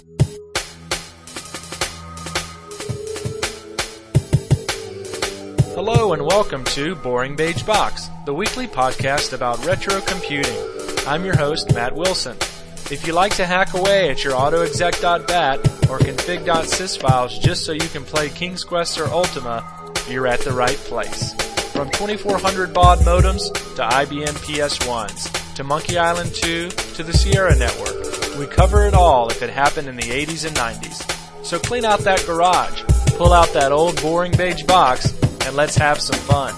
Hello and welcome to Boring Beige Box, the weekly podcast about retro computing. I'm your host, Matt Wilson. If you like to hack away at your autoexec.bat or config.sys files just so you can play King's Quest or Ultima, you're at the right place. From 2400 baud modems to IBM PS1s, to Monkey Island 2 to the Sierra Network, we cover it all if it happened in the 80s and 90s. So clean out that garage, pull out that old boring beige box, and let's have some fun.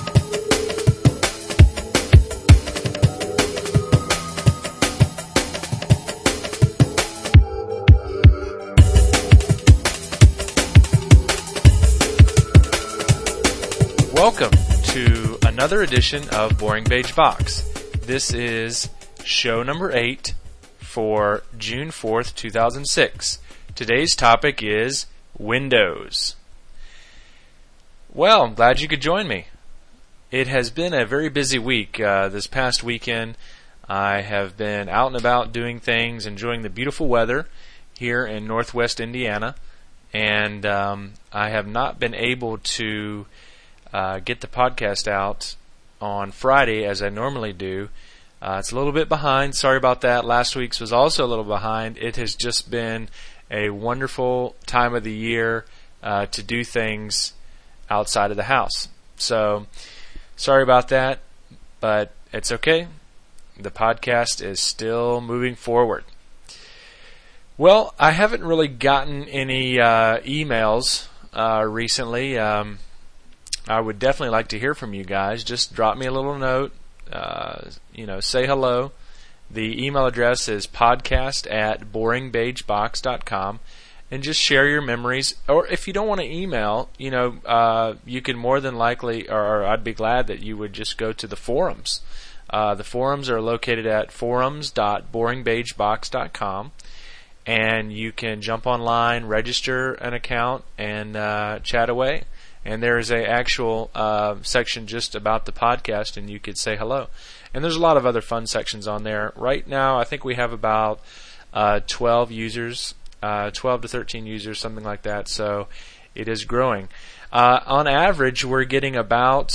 Welcome to another edition of Boring Beige Box. This is show number 8 for June 4th, 2006. Today's topic is Windows. Well, I'm glad you could join me. It has been a very busy week. This past weekend, I have been out and about doing things, enjoying the beautiful weather here in northwest Indiana, and I have not been able to get the podcast out on Friday as I normally do. It's a little bit behind. Sorry about that. Last week's was also a little behind. It has just been a wonderful time of the year to do things outside of the house. So, sorry about that, but it's okay. The podcast is still moving forward. Well, I haven't really gotten any emails recently. I would definitely like to hear from you guys. Just drop me a little note. Say hello. The email address is podcast@boringbeigebox.com. And just share your memories. Or if you don't want to email, you can more than likely, or I'd be glad that you would just go to the forums. The forums are located at forums.boringbeigebox.com. And you can jump online, register an account, and chat away. And there is a actual section just about the podcast, and you could say hello. And there's a lot of other fun sections on there. Right now, I think we have about 12 users. 12 to 13 users, something like that. So it is growing. On average, we're getting about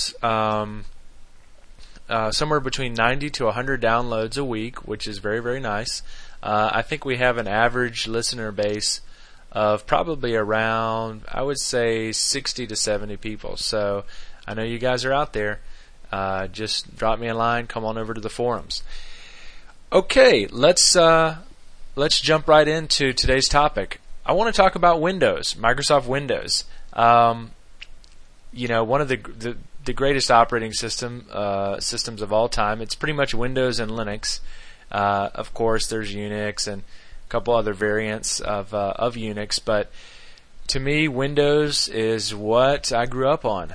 somewhere between 90 to 100 downloads a week, which is very, very nice. I think we have an average listener base of probably around, I would say, 60 to 70 people. So I know you guys are out there. Just drop me a line. Come on over to the forums. Okay, let's jump right into today's topic. I want to talk about Windows, Microsoft Windows. One of the greatest operating systems of all time. It's pretty much Windows and Linux. Of course, there's Unix and a couple other variants of Unix, but to me, Windows is what I grew up on.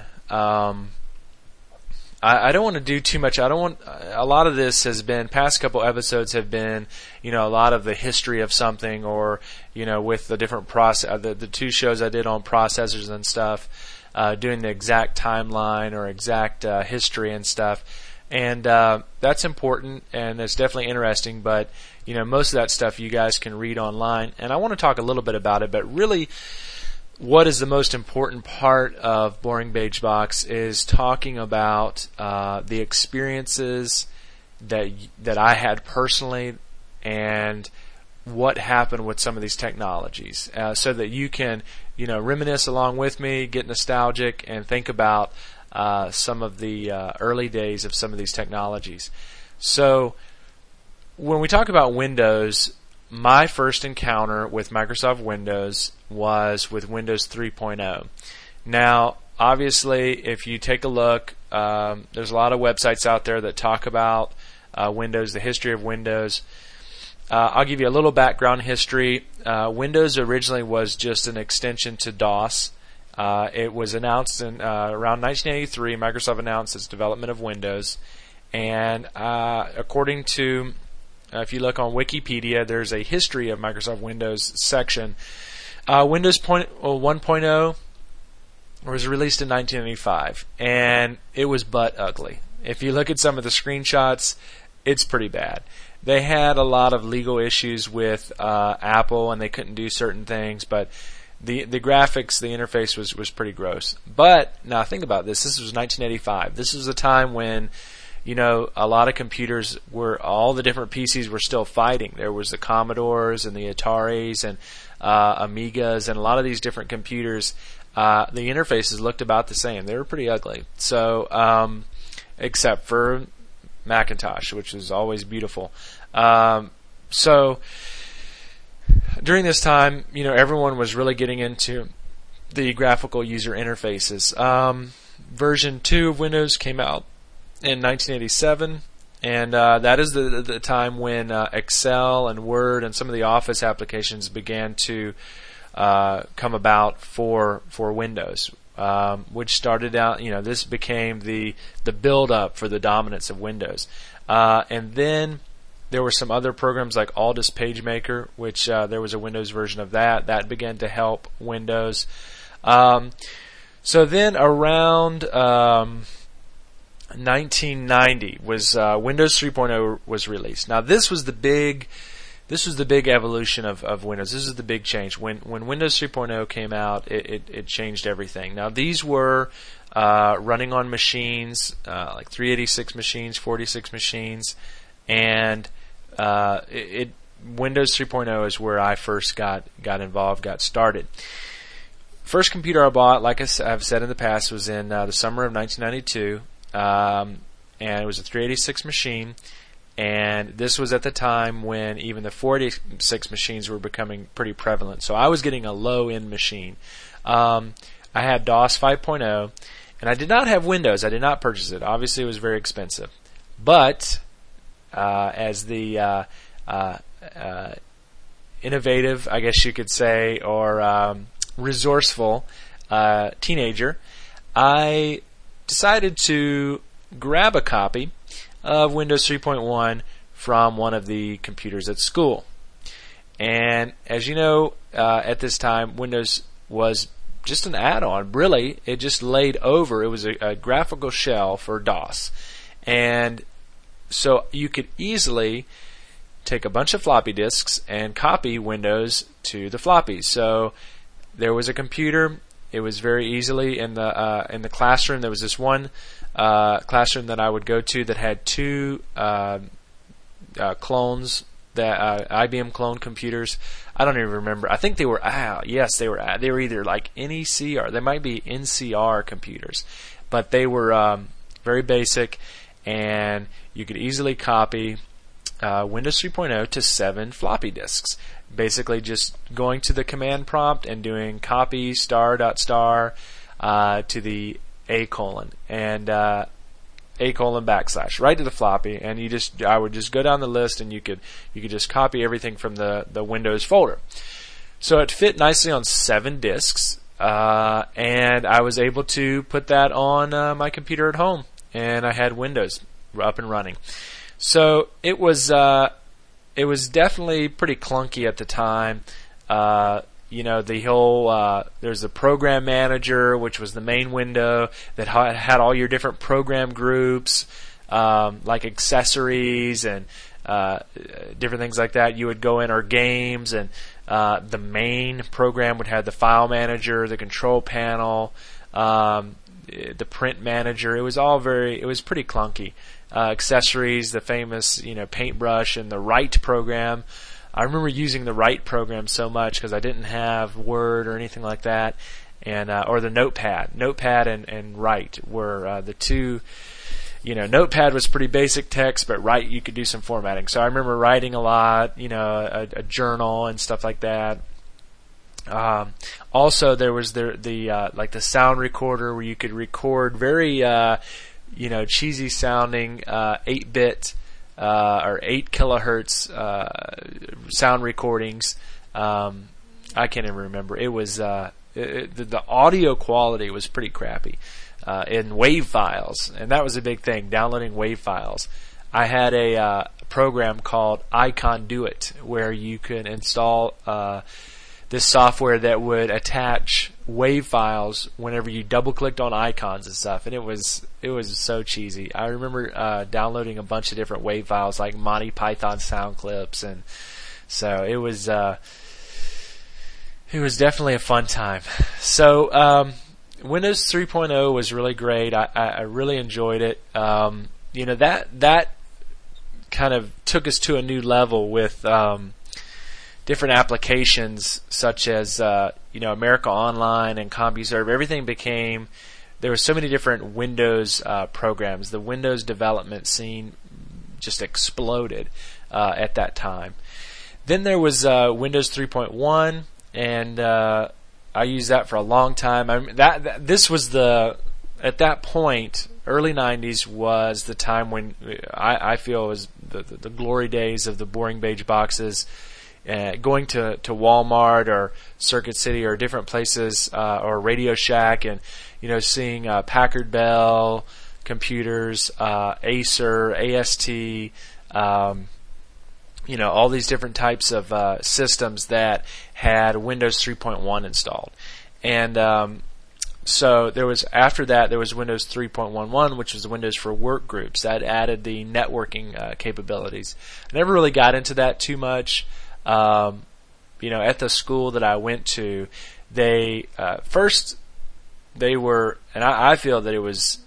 I don't want to do too much. A lot of this has been, past couple episodes have been, a lot of the history of something, or, with the different the two shows I did on processors and stuff, doing the exact timeline or exact history and stuff. And that's important, and it's definitely interesting, but, most of that stuff you guys can read online. And I want to talk a little bit about it, but really, what is the most important part of Boring Beige Box is talking about the experiences that I had personally and what happened with some of these technologies, so that you can reminisce along with me, get nostalgic, and think about some of the early days of some of these technologies. So when we talk about Windows, my first encounter with Microsoft Windows was with Windows 3.0. Now, obviously, if you take a look, there's a lot of websites out there that talk about Windows, the history of Windows. I'll give you a little background history. Windows originally was just an extension to DOS. It was announced in around 1983. Microsoft announced its development of Windows, and according to if you look on Wikipedia, there's a history of Microsoft Windows section. Windows 1.0 was released in 1985, and it was butt ugly. If you look at some of the screenshots, it's pretty bad. they had a lot of legal issues with Apple, and they couldn't do certain things, but the graphics, the interface was pretty gross. But now think about this. This was 1985. This was a time when, you know, a lot of computers were, all the different PCs were still fighting. There was the Commodores and the Ataris and Amigas and a lot of these different computers. The interfaces looked about the same. They were pretty ugly. So, except for Macintosh, which was always beautiful. So during this time, you know, everyone was really getting into the graphical user interfaces. Version 2 of Windows came out in 1987, and that is the time when Excel and Word and some of the Office applications began to come about for Windows, which started out, you know, this became the build-up for the dominance of Windows. And then there were some other programs like Aldus PageMaker, which there was a Windows version of that. That began to help Windows. So then around 1990 was Windows 3.0 was released. Now this was the big evolution of Windows. This is the big change. When Windows 3.0 came out, it changed everything. Now these were running on machines like 386 machines, 46 machines, and Windows 3.0 is where I first got involved, got started. First computer I bought, like I've said in the past, was in the summer of 1992, and it was a 386 machine. And this was at the time when even the 46 machines were becoming pretty prevalent. So I was getting a low-end machine. I had DOS 5.0, and I did not have Windows. I did not purchase it. Obviously, it was very expensive. But as the innovative, I guess you could say, or resourceful teenager, I decided to grab a copy of Windows 3.1 from one of the computers at school. And as you know, at this time, Windows was just an add-on. Really, it just laid over. It was a graphical shell for DOS. And so you could easily take a bunch of floppy disks and copy Windows to the floppies. So there was a computer. It was very easily in the classroom. There was this one classroom that I would go to that had two clones, that IBM clone computers. I don't even remember. I think they were they were either like NEC or they might be NCR computers, but they were very basic, and you could easily copy Windows 3.0 to 7 floppy disks. Basically, just going to the command prompt and doing copy *** to the A:* and A:* / right to the floppy, and I would just go down the list, and you could just copy everything from the Windows folder. So it fit nicely on 7 disks, and I was able to put that on my computer at home, and I had Windows up and running. So it was definitely pretty clunky at the time. You know, the whole there's a program manager, which was the main window that had all your different program groups, like accessories and different things like that. You would go in, or games, and the main program would have the file manager, the control panel, the print manager. It was pretty clunky. Accessories, the famous, Paintbrush and the Write program. I remember using the Write program so much because I didn't have Word or anything like that, and or the Notepad. Notepad and Write were the two. Notepad was pretty basic text, but Write you could do some formatting. So I remember writing a lot, a journal and stuff like that. Also, there was the like the sound recorder where you could record very cheesy sounding 8-bit or 8 kilohertz sound recordings. I can't even remember. It was the audio quality was pretty crappy in WAV files, and that was a big thing, downloading WAV files. I had a program called iConduit where you could install this software that would attach WAV files whenever you double clicked on icons and stuff, and it was so cheesy. I remember downloading a bunch of different WAV files like Monty Python sound clips, and so it was definitely a fun time. So Windows 3.0 was really great. I really enjoyed it. That kind of took us to a new level with different applications such as America Online and CompuServe. Everything became, there were so many different Windows programs. The Windows development scene just exploded at that time. Then there was Windows 3.1, and I used that for a long time. This was at that point, early 90s was the time when I feel was the glory days of the boring beige boxes. Going to Walmart or Circuit City or different places or Radio Shack, and seeing Packard Bell computers, Acer, AST, all these different types of systems that had Windows 3.1 installed. And so there was, after that, there was Windows 3.11, which was Windows for work groups. That added the networking capabilities. I never really got into that too much. At the school that I went to, they were, and I feel that it was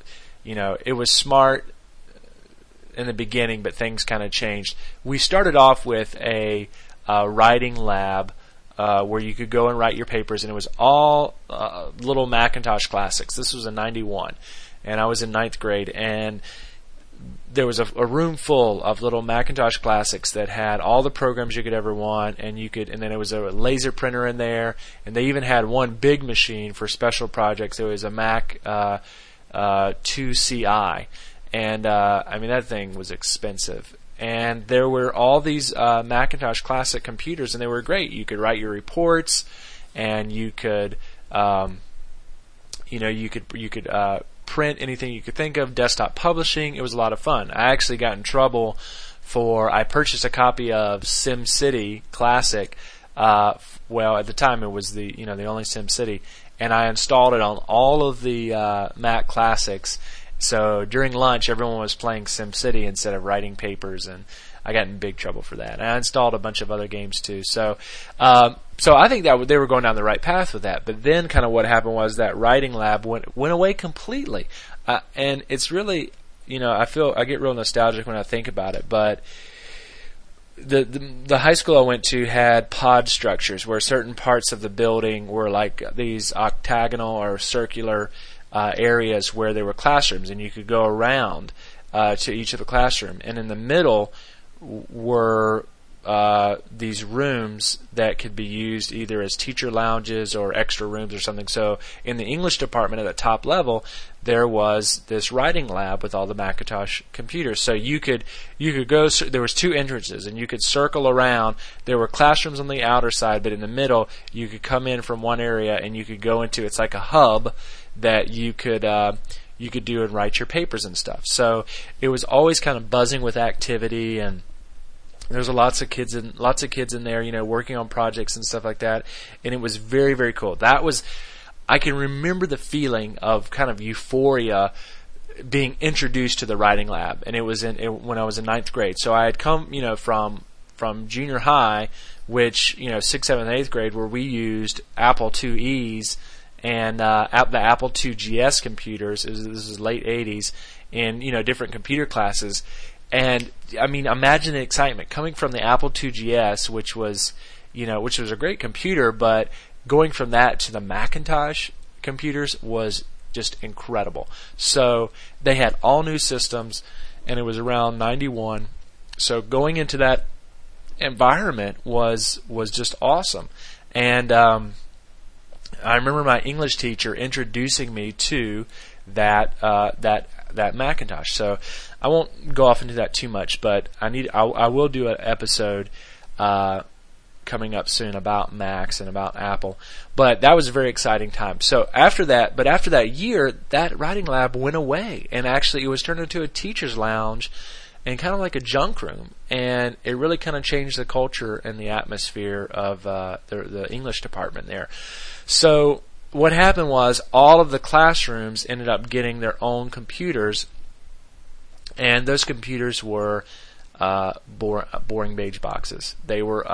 smart in the beginning, but things kind of changed. We started off with a writing lab where you could go and write your papers, and it was all little Macintosh classics. This was in '91, and I was in 9th grade, and there was a room full of little Macintosh classics that had all the programs you could ever want, and then there was a laser printer in there, and they even had one big machine for special projects. It was a Mac 2CI, and that thing was expensive. And there were all these Macintosh classic computers, and they were great. You could write your reports, and you could print anything you could think of, desktop publishing. It was a lot of fun. I actually got in trouble I purchased a copy of SimCity Classic. Well, at the time it was the only SimCity, and I installed it on all of the Mac Classics. So during lunch, everyone was playing SimCity instead of writing papers, and I got in big trouble for that. And I installed a bunch of other games too. So I think that they were going down the right path with that. But then kind of what happened was that writing lab went away completely. And it's really, I get real nostalgic when I think about it. But the high school I went to had pod structures where certain parts of the building were like these octagonal or circular areas where there were classrooms, and you could go around to each of the classroom. And in the middle were these rooms that could be used either as teacher lounges or extra rooms or something. So in the English department at the top level, there was this writing lab with all the Macintosh computers. So you could go. There was 2 entrances, and you could circle around. There were classrooms on the outer side, but in the middle, you could come in from one area and you could go into. It's like a hub that you could do and write your papers and stuff. So it was always kind of buzzing with activity, and there was lots of kids in there, working on projects and stuff like that. And it was very, very cool. I can remember the feeling of kind of euphoria being introduced to the writing lab, and it was when I was in 9th grade. So I had come, from junior high, which 6th, 7th, 8th grade, where we used Apple IIe's and the Apple II GS computers. This is late 80s, in different computer classes. And imagine the excitement coming from the Apple II GS, which was a great computer, but going from that to the Macintosh computers was just incredible. So they had all new systems, and it was around 91. So going into that environment was just awesome. And I remember my English teacher introducing me to that Macintosh. So I won't go off into that too much, but I will do an episode coming up soon about Macs and about Apple. But that was a very exciting time. So after that year, that writing lab went away, and actually it was turned into a teacher's lounge and kind of like a junk room, and it really kind of changed the culture and the atmosphere of the English department there. So what happened was all of the classrooms ended up getting their own computers, and those computers were boring beige boxes. They were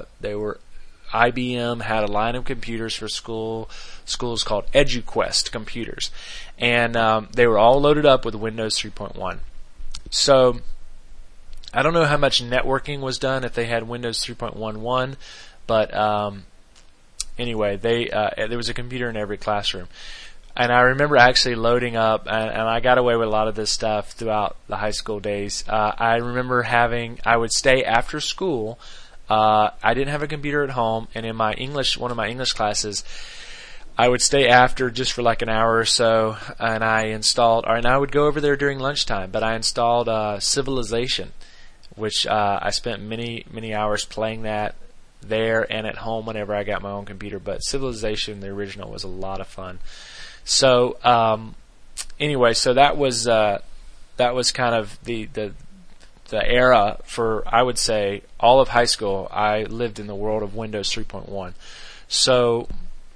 IBM had a line of computers for schools called EduQuest computers, and they were all loaded up with Windows 3.1. So I don't know how much networking was done if they had Windows 3.11, but anyway, there was a computer in every classroom. And I remember actually loading up, and I got away with a lot of this stuff throughout the high school days. I remember I would stay after school. I didn't have a computer at home, and in one of my English classes, I would stay after just for like an hour or so, and I would go over there during lunchtime, but I installed Civilization, which I spent many hours playing that there and at home whenever I got my own computer. But Civilization, the original, was a lot of fun. So anyway, so that was kind of the era for, I would say, all of high school. I lived in the world of Windows 3.1. So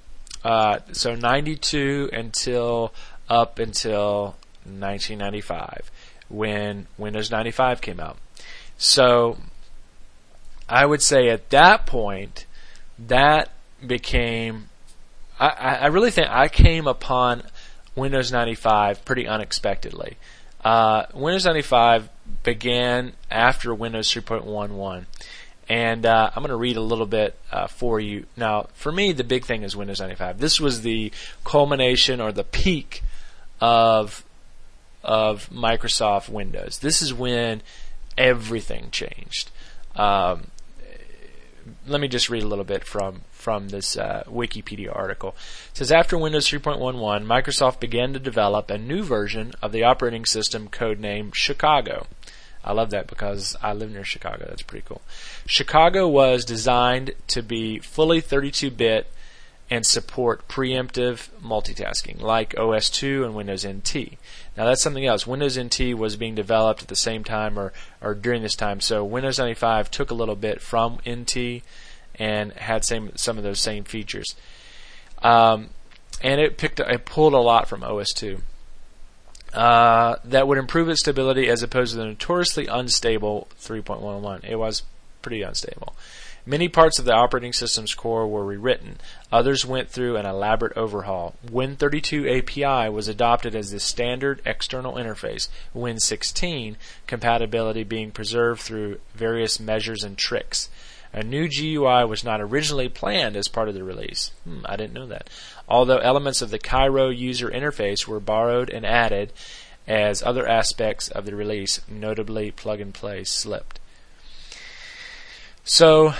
92 up until 1995, when Windows 95 came out. So I would say at that point, that became, I really think I came upon Windows 95 pretty unexpectedly. Windows 95 began after Windows 3.11, and I'm going to read a little bit for you. Now, for me, the big thing is Windows 95. This was the culmination or the peak of Microsoft Windows. This is when everything changed. Let me just read a little bit from this Wikipedia article. It says, after Windows 3.11, Microsoft began to develop a new version of the operating system codenamed Chicago. I love that because I live near Chicago. That's pretty cool. Chicago was designed to be fully 32-bit and support preemptive multitasking like OS2 and Windows NT. Now that's something else. Windows NT was being developed at the same time or during this time, so Windows 95 took a little bit from NT and had some of those same features. And it pulled a lot from OS2. That would improve its stability as opposed to the notoriously unstable 3.11. It was pretty unstable. Many parts of the operating system's core were rewritten. Others went through an elaborate overhaul. Win32 API was adopted as the standard external interface, Win16 compatibility being preserved through various measures and tricks. A new GUI was not originally planned as part of the release. I didn't know that. Although elements of the Cairo user interface were borrowed and added as other aspects of the release, notably plug-and-play, slipped. So,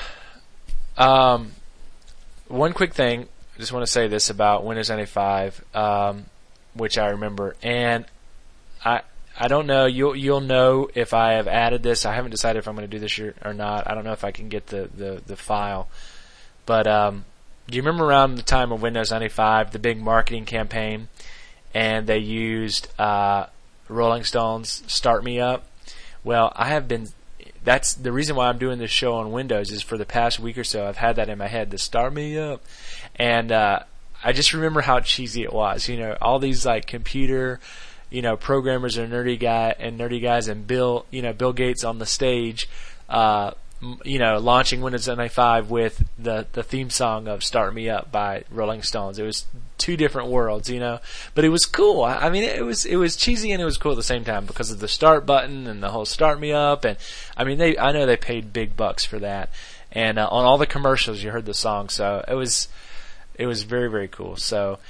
one quick thing, I just want to say this about Windows 95, which I remember, and I don't know, you'll know if I have added this. I haven't decided if I'm going to do this or not. I don't know if I can get the file. But do you remember around the time of Windows 95, the big marketing campaign, and they used Rolling Stones' Start Me Up? Well, that's the reason why I'm doing this show on Windows, is for the past week or so I've had that in my head, to Start Me Up. And I just remember how cheesy it was. You know, all these like computer, programmers are nerdy guys, and Bill Gates on the stage, launching Windows 95 with the theme song of "Start Me Up" by Rolling Stones. It was two different worlds, but it was cool. I mean, it was cheesy and it was cool at the same time because of the start button and the whole "Start Me Up." And I mean, I know they paid big bucks for that. And on all the commercials, you heard the song, so it was very, very cool. So.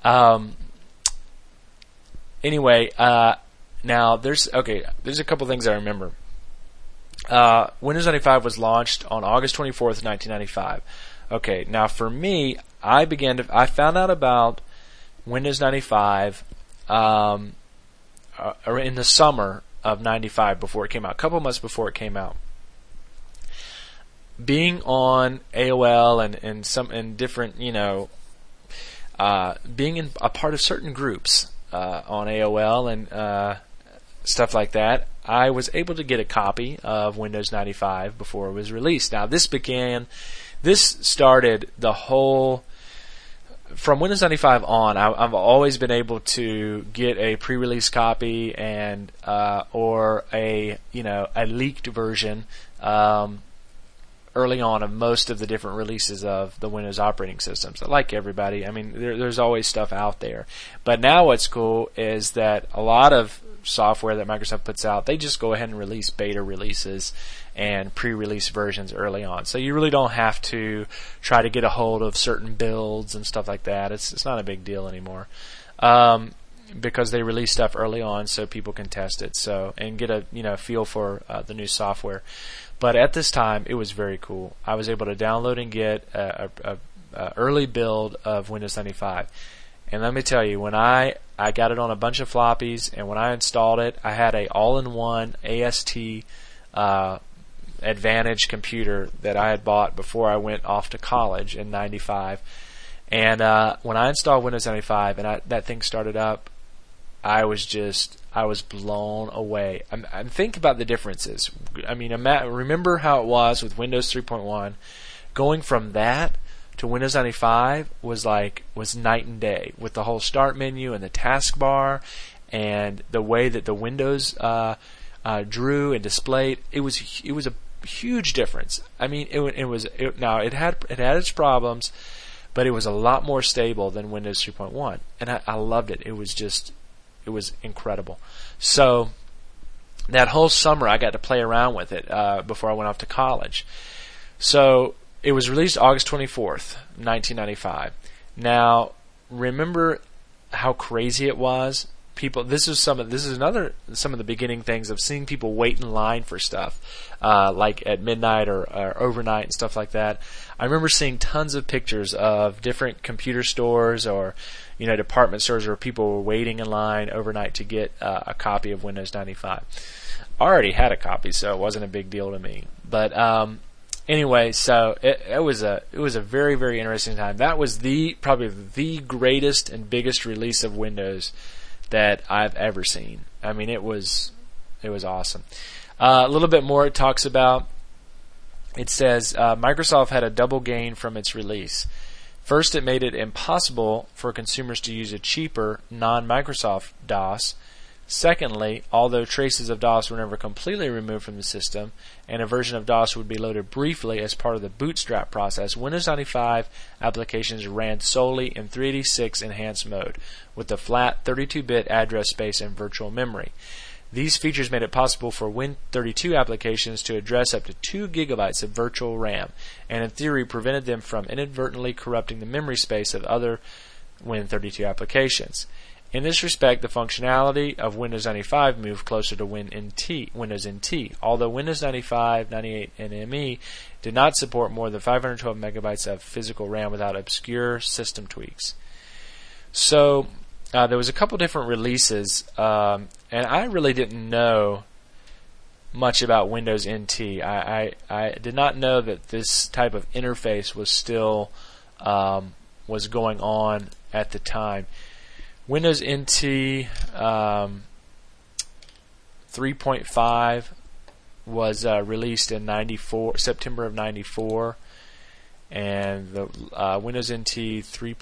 Anyway, now there's a couple things I remember. Windows 95 was launched on August 24th, 1995. Okay, now for me, I found out about Windows 95 in the summer of 95 before it came out, a couple months before it came out. Being on AOL and different, being in a part of certain groups on AOL stuff like that, I was able to get a copy of Windows 95 before it was released. Now this started the whole, from Windows 95 on, I've always been able to get a pre-release copy and or a leaked version early on of most of the different releases of the Windows operating systems. Like everybody, I mean, there's always stuff out there. But now what's cool is that a lot of software that Microsoft puts out, they just go ahead and release beta releases and pre-release versions early on. So you really don't have to try to get a hold of certain builds and stuff like that. It's not a big deal anymore. Because they release stuff early on so people can test it and get a feel for the new software. But at this time, it was very cool. I was able to download and get a early build of Windows 95. And let me tell you, when I got it on a bunch of floppies, and when I installed it, I had a all-in-one AST Advantage computer that I had bought before I went off to college in '95. And when I installed Windows 95 and that thing started up, I was blown away. Think about the differences. I mean, remember how it was with Windows 3.1. Going from that to Windows 95 was night and day, with the whole start menu and the taskbar and the way that the windows drew and displayed. It was a huge difference. I mean, it had its problems, but it was a lot more stable than Windows 3.1, and I loved it. It was incredible. So that whole summer I got to play around with it before I went off to college. So it was released August 24th, 1995. Now, remember how crazy it was? This is some of the beginning things of seeing people wait in line for stuff, like at midnight or overnight and stuff like that. I remember seeing tons of pictures of different computer stores or department stores where people were waiting in line overnight to get a copy of Windows 95. I already had a copy, so it wasn't a big deal to me. But anyway, so it was a very, very interesting time. That was probably the greatest and biggest release of Windows that I've ever seen. I mean, it was awesome. A little bit more it talks about. It says Microsoft had a double gain from its release. First, it made it impossible for consumers to use a cheaper non-Microsoft DOS. Secondly, although traces of DOS were never completely removed from the system, and a version of DOS would be loaded briefly as part of the bootstrap process, Windows 95 applications ran solely in 386 enhanced mode, with a flat 32-bit address space and virtual memory. These features made it possible for Win32 applications to address up to 2 gigabytes of virtual RAM, and in theory prevented them from inadvertently corrupting the memory space of other Win32 applications. In this respect, the functionality of Windows 95 moved closer to Windows NT, although Windows 95, 98, and ME did not support more than 512 megabytes of physical RAM without obscure system tweaks. So there was a couple different releases, and I really didn't know much about Windows NT. I did not know that this type of interface was still was going on at the time. Windows NT 3.5 was released in September of '94, and the Windows NT 3.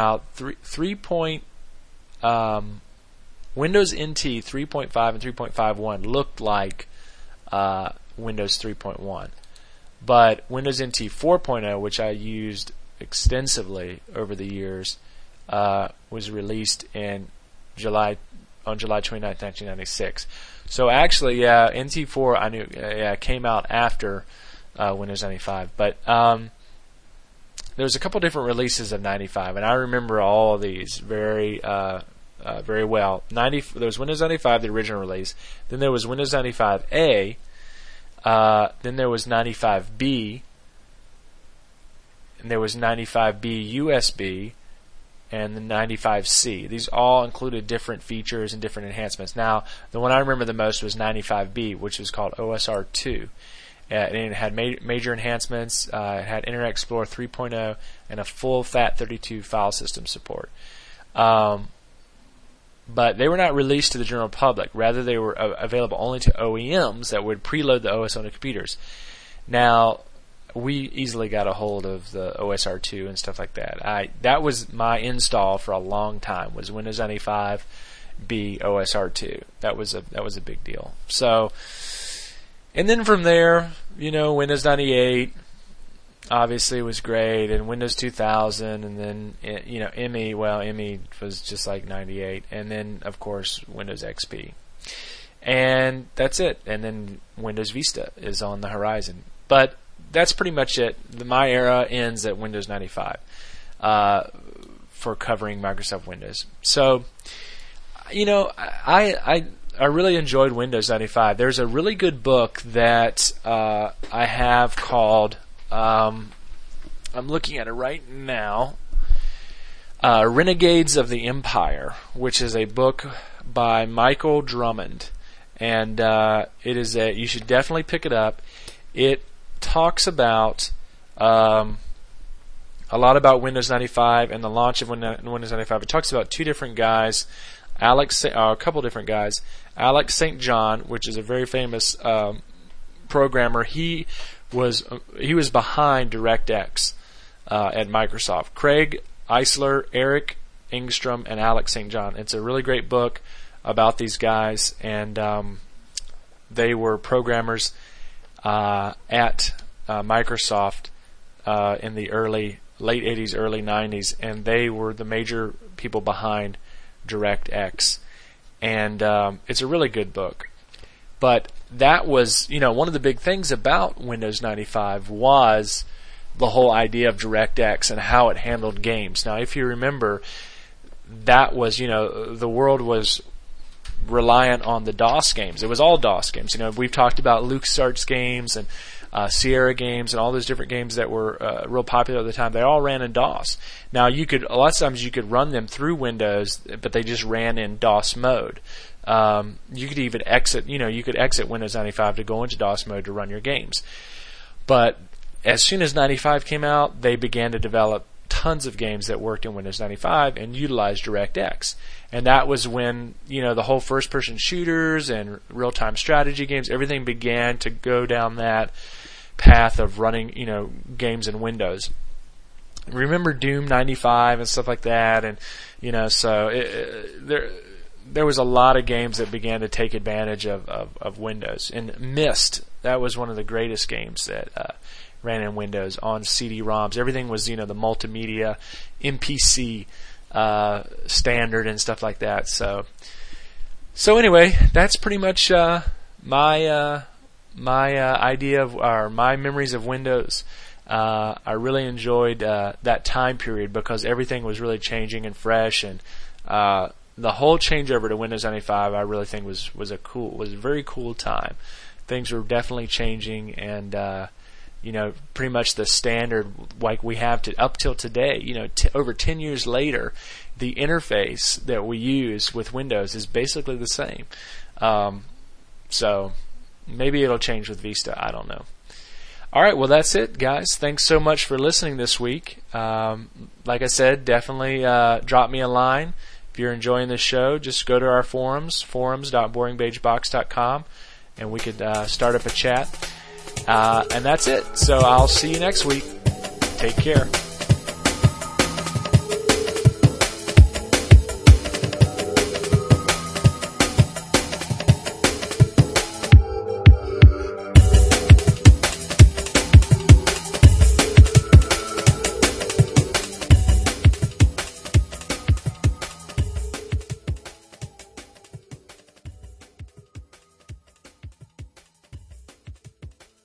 Windows NT 3.5 and 3.51 looked like Windows 3.1, but Windows NT 4.0, which I used extensively over the years, was released on July 29th, 1996. So actually, NT4 I knew came out after Windows 95, but there was a couple different releases of 95, and I remember all of these very well. There was Windows 95, the original release. Then there was Windows 95A. Then there was 95B. And there was 95B USB. And the 95C. These all included different features and different enhancements. Now, the one I remember the most was 95B, which was called OSR2. And it had major enhancements. It had Internet Explorer 3.0 and a full FAT32 file system support. but they were not released to the general public. Rather, they were available only to OEMs that would preload the OS on the computers. Now, we easily got a hold of the OSR2 and stuff like that. That was my install for a long time, was Windows 95 B OSR2. That was a big deal. So, and then from there, Windows 98 obviously was great, and Windows 2000, and then ME. Well, ME was just like 98, and then of course Windows XP, and that's it. And then Windows Vista is on the horizon. But that's pretty much it. My era ends at Windows 95 for covering Microsoft Windows. So, I really enjoyed Windows 95. There's a really good book that I have called, I'm looking at it right now, Renegades of the Empire, which is a book by Michael Drummond. And it is you should definitely pick it up. It talks about a lot about Windows 95 and the launch of Windows 95. It talks about two different guys, a couple different guys. Alex St. John, which is a very famous programmer. He was behind DirectX at Microsoft. Craig Eisler, Eric Engstrom, and Alex St. John. It's a really great book about these guys, and they were programmers at Microsoft in the late 80s, early 90s, and they were the major people behind DirectX. And it's a really good book. But that was, one of the big things about Windows 95 was the whole idea of DirectX and how it handled games. Now, if you remember, that was, the world was reliant on the DOS games. It was all DOS games. We've talked about LucasArts games and Sierra games and all those different games that were real popular at the time. They all ran in DOS. Now, a lot of times you could run them through Windows, but they just ran in DOS mode. You could even exit Windows 95 to go into DOS mode to run your games. But as soon as 95 came out, they began to develop tons of games that worked in Windows 95 and utilized DirectX. And that was when, the whole first-person shooters and real-time strategy games, everything began to go down that path of running, games in Windows. Remember Doom 95 and stuff like that, and, so there was a lot of games that began to take advantage of Windows. And Myst, that was one of the greatest games that ran in Windows on CD-ROMs. Everything was, the multimedia, MPC standard and stuff like that. So anyway, that's pretty much my idea of, or my memories of Windows. I really enjoyed that time period because everything was really changing and fresh, and the whole changeover to Windows 95, I really think was a very cool time. Things were definitely changing, and pretty much the standard like we have up till today. Over 10 years later, the interface that we use with Windows is basically the same. So maybe it'll change with Vista. I don't know. All right, well, that's it, guys. Thanks so much for listening this week. Like I said, definitely drop me a line. If you're enjoying this show, just go to our forums.boringpagebox.com, and we could start up a chat. And that's it. So I'll see you next week. Take care.